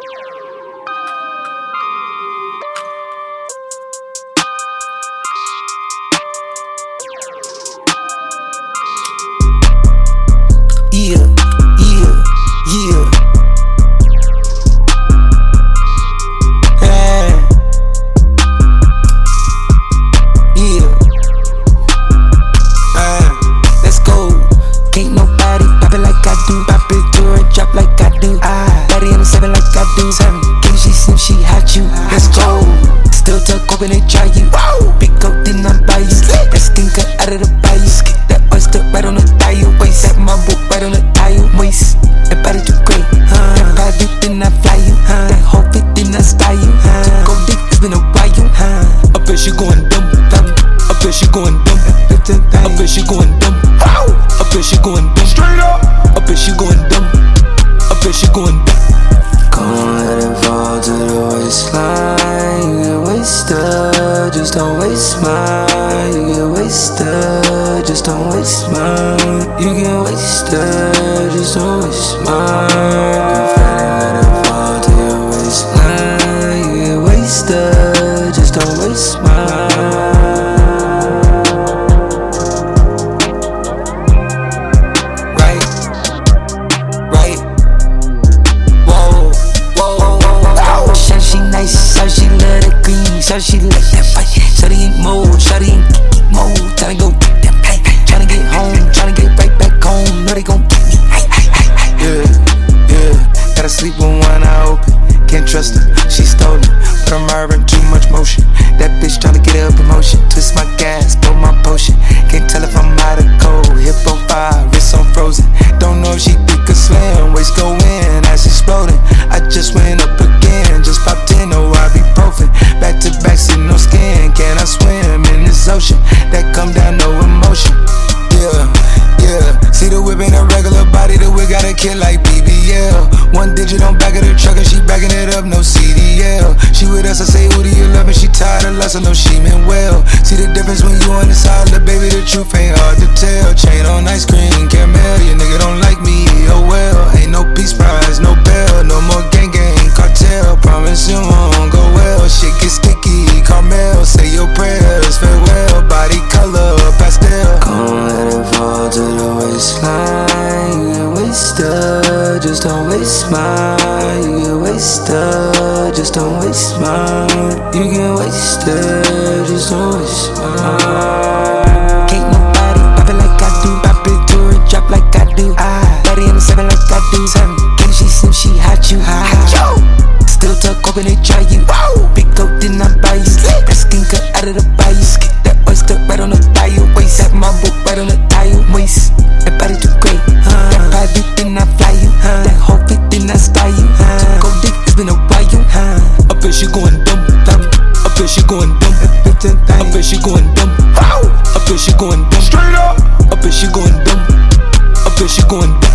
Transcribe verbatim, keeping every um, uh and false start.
Yeah, yeah, yeah. Hey. Yeah. Uh, let's go. Can't nobody pop it like I do. Pop it to her, drop like I do. I body in the seven like I do. Seven. Can she seem she hot you? Let's go. Still tuck open and try you. Big go then I buy you. That stinker out of the bayou. That oyster right on the thigh waist. That my book right on the thigh waist. That body too great, huh? That private then I fly you, huh? That whole fit then I style you, huh? Go dick, it's been a while, huh? I bet she going dumb, dumb. I bet she going dumb. I bet she going dumb. I bet she going dumb. Straight up. I bet she going dumb. I bet she going dumb. Come on, let it fall to the waistline. You get wasted, just don't waste mine. You get wasted, just don't waste mine. You get wasted, just don't waste mine. Let it fall to your waistline. You get wasted, just don't waste mine. Shawty, she like that fight. Shawty ain't mode, shawty ain't kick mode. Tryna go get that pay. Tryna get home, tryna get right back home. Know they gon' get me. Yeah, yeah. Gotta sleep with one eye open. Can't trust her, she stolen. But I'm having too much motion. That bitch tryna get up in motion. Twist my gas, blow my potion. Can't tell if I'm out of cold. Hip on fire, wrist on frozen. Don't know if she thick or slim. Waist go in, ass exploding. I just went up again, just popped in, no ibuprofen. Back to back, see no skin. Can I swim in this ocean? That come down, no emotion. Yeah, yeah. See the whip ain't a regular body. The whip got a kid like B B L. One digit on back of the truck and she backing it up, no C D L. She with us, I say who do you love? And she tired of lust, I know she meant well. See the difference when you on the side, the baby, the truth ain't hard to tell. Chain on ice cream, caramel. Your nigga don't like me, oh well. Ain't no peace prize, no bell. No more gang gang, cartel. Promise it won't go well. Shit get sticky, Carmel. Say your prayers, farewell. Body color, pastel. Come let it fall to the waistline. You get wasted, just don't waste mine. You get wasted, just don't waste mine. You get wasted, just don't waste mine. Can't nobody pop it like I do. Pop it to her, drop like I do. I body in the seven like I do. Seven. Can she seem she hot you? Hot you. Still tuck open and try you. Big go then I buy you. That skinker out of the bayou. That oyster right on the thigh waist. That my book right on the thigh waist. That body too great, huh? That private then I fly you, huh? That whole fit then I style you, huh? Go dick, it's been a while, huh? I bet she going dumb, dumb. I bet she going dumb. I bet she going dumb. I bet she going dumb. Straight up. I bet she going dumb. I bet she going dumb.